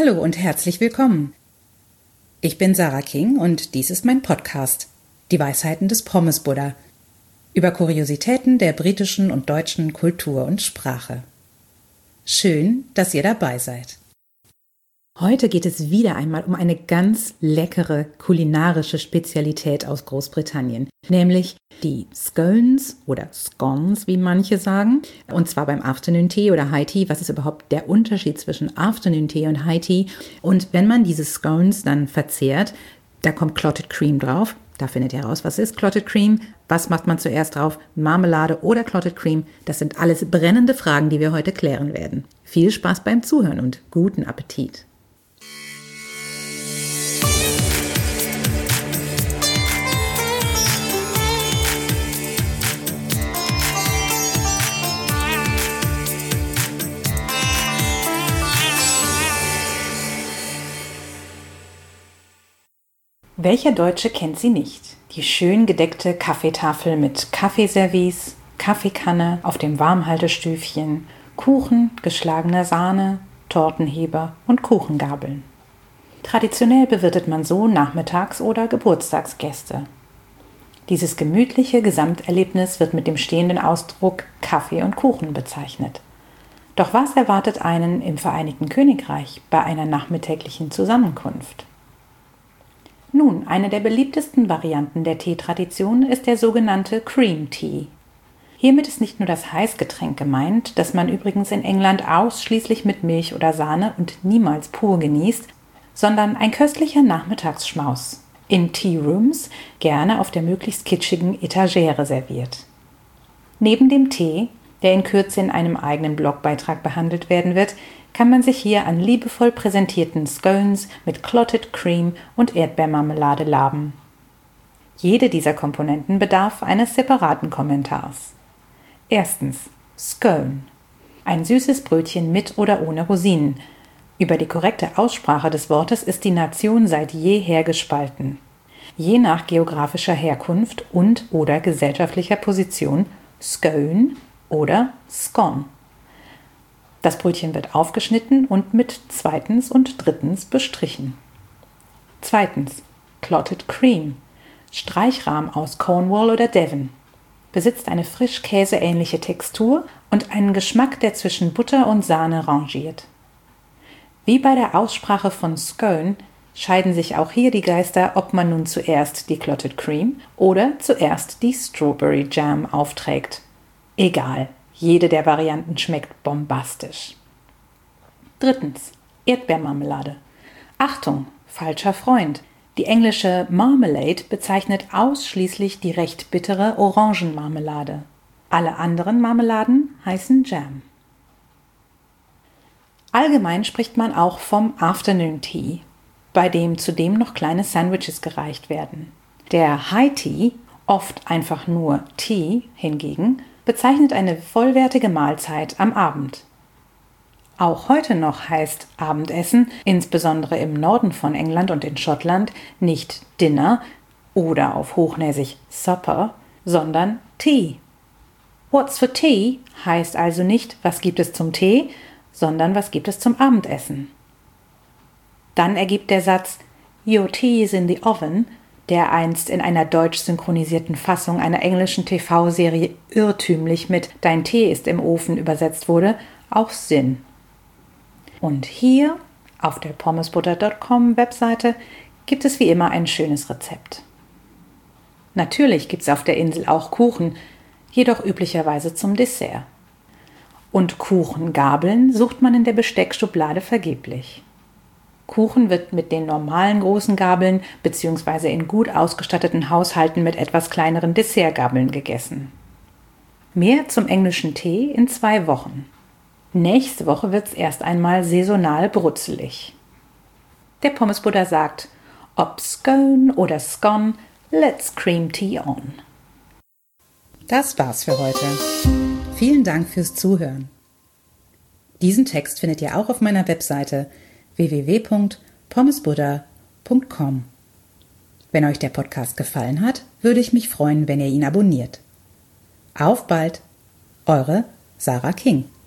Hallo und herzlich willkommen. Ich bin Sarah King und dies ist mein Podcast, Die Weisheiten des Pommes-Buddha, über Kuriositäten der britischen und deutschen Kultur und Sprache. Schön, dass ihr dabei seid. Heute geht es wieder einmal um eine ganz leckere kulinarische Spezialität aus Großbritannien, nämlich die Scones oder Scones, wie manche sagen, und zwar beim Afternoon Tea oder High Tea. Was ist überhaupt der Unterschied zwischen Afternoon Tea und High Tea? Und wenn man diese Scones dann verzehrt, da kommt Clotted Cream drauf. Da findet ihr heraus, was ist Clotted Cream, was macht man zuerst drauf, Marmelade oder Clotted Cream. Das sind alles brennende Fragen, die wir heute klären werden. Viel Spaß beim Zuhören und guten Appetit! Welcher Deutsche kennt sie nicht? Die schön gedeckte Kaffeetafel mit Kaffeeservice, Kaffeekanne auf dem Warmhaltestüfchen, Kuchen, geschlagene Sahne, Tortenheber und Kuchengabeln. Traditionell bewirtet man so Nachmittags- oder Geburtstagsgäste. Dieses gemütliche Gesamterlebnis wird mit dem stehenden Ausdruck Kaffee und Kuchen bezeichnet. Doch was erwartet einen im Vereinigten Königreich bei einer nachmittäglichen Zusammenkunft? Nun, eine der beliebtesten Varianten der Teetradition ist der sogenannte Cream Tea. Hiermit ist nicht nur das Heißgetränk gemeint, das man übrigens in England ausschließlich mit Milch oder Sahne und niemals pur genießt, sondern ein köstlicher Nachmittagsschmaus, in Tea Rooms gerne auf der möglichst kitschigen Etagere serviert. Neben dem Tee, der in Kürze in einem eigenen Blogbeitrag behandelt werden wird, kann man sich hier an liebevoll präsentierten Scones mit Clotted Cream und Erdbeermarmelade laben. Jede dieser Komponenten bedarf eines separaten Kommentars. Erstens Scone. Ein süßes Brötchen mit oder ohne Rosinen. Über die korrekte Aussprache des Wortes ist die Nation seit jeher gespalten. Je nach geografischer Herkunft und oder gesellschaftlicher Position Scone oder Scone. Das Brötchen wird aufgeschnitten und mit zweitens und drittens bestrichen. Zweitens, Clotted Cream. Streichrahm aus Cornwall oder Devon. Besitzt eine frischkäseähnliche Textur und einen Geschmack, der zwischen Butter und Sahne rangiert. Wie bei der Aussprache von Scone scheiden sich auch hier die Geister, ob man nun zuerst die Clotted Cream oder zuerst die Strawberry Jam aufträgt. Egal. Jede der Varianten schmeckt bombastisch. Drittens, Erdbeermarmelade. Achtung, falscher Freund. Die englische Marmalade bezeichnet ausschließlich die recht bittere Orangenmarmelade. Alle anderen Marmeladen heißen Jam. Allgemein spricht man auch vom Afternoon Tea, bei dem zudem noch kleine Sandwiches gereicht werden. Der High Tea, oft einfach nur Tea hingegen, bezeichnet eine vollwertige Mahlzeit am Abend. Auch heute noch heißt Abendessen, insbesondere im Norden von England und in Schottland, nicht Dinner oder auf Hochnäsig Supper, sondern Tea. What's for tea heißt also nicht, was gibt es zum Tee, sondern was gibt es zum Abendessen. Dann ergibt der Satz Your tea is in the oven, der einst in einer deutsch synchronisierten Fassung einer englischen TV-Serie irrtümlich mit Dein Tee ist im Ofen übersetzt wurde, auch Sinn. Und hier auf der pommesbutter.com Webseite gibt es wie immer ein schönes Rezept. Natürlich gibt es auf der Insel auch Kuchen, jedoch üblicherweise zum Dessert. Und Kuchengabeln sucht man in der Besteckschublade vergeblich. Kuchen wird mit den normalen großen Gabeln bzw. in gut ausgestatteten Haushalten mit etwas kleineren Dessertgabeln gegessen. Mehr zum englischen Tee in 2 Wochen. Nächste Woche wird's erst einmal saisonal brutzelig. Der Pommesbuddha sagt, ob Scone oder Scone, let's cream tea on. Das war's für heute. Vielen Dank fürs Zuhören. Diesen Text findet ihr auch auf meiner Webseite www.pommesbuddha.com. Wenn euch der Podcast gefallen hat, würde ich mich freuen, wenn ihr ihn abonniert. Auf bald, eure Sarah King.